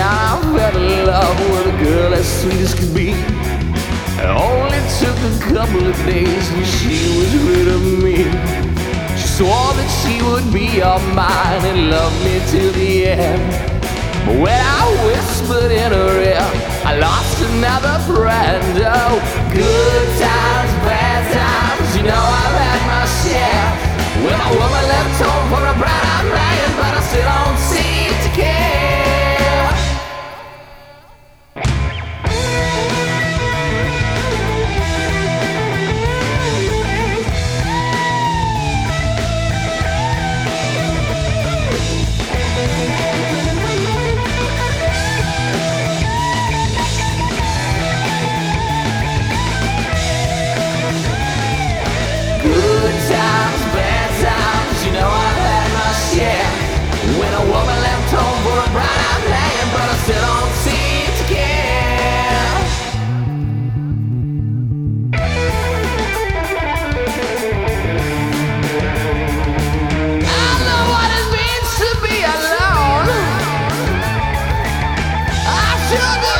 I fell in love with a girl as sweet as could be. It only took a couple of days and she was rid of me. She swore that she would be all mine and love me till the end. But when I whispered in her ear, I lost another friend. Oh, good times, bad times, you know I've had my share. Well, my woman left home for a brown-eyed man, but I still don't seem to care. Good times, bad times, you know I've had my share. When a woman left home for a brown-eyed man, but I still don't seem to care. I know what it means to be alone. I sure do.